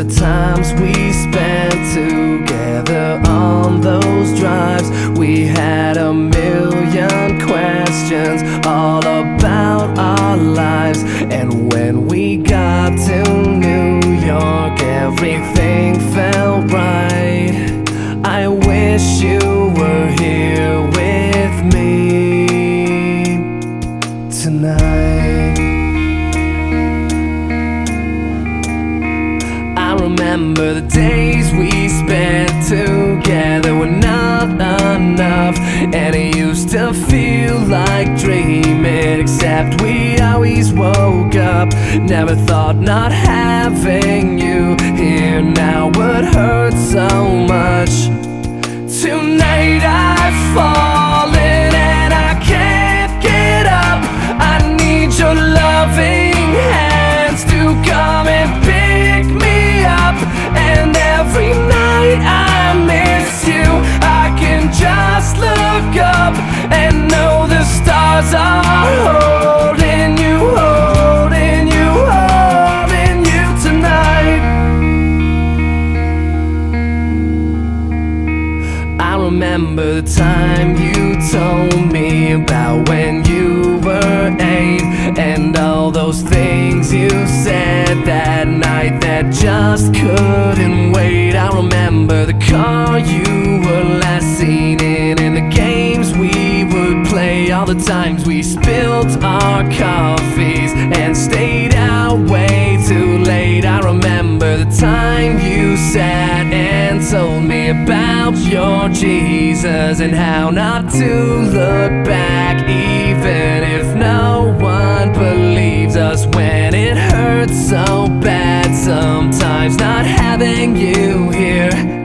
the times we spent together on those drives. We had a million questions all about our lives. And when we got to New York, everything felt right. I wish you were here with me tonight. I remember the days we spent together were not enough, and it used to feel like dreaming, except we always woke up. Never thought not having you here now would hurt so much. Tonight I've fallen and I can't get up. I need your loving hands to come and pick me up. And every night I miss you, I can just look up and know the stars are holding you, holding you, holding you tonight. I remember the time you told me about when you were 8, and all those things you said that night that just couldn't wait. I remember the car you were last seen in, and the games we would play, all the times we spilled our coffees and stayed out way too late. I remember the time you sat and told me about your Jesus and how not to look back, even if no one believes us when it hurts so bad sometimes not having you here.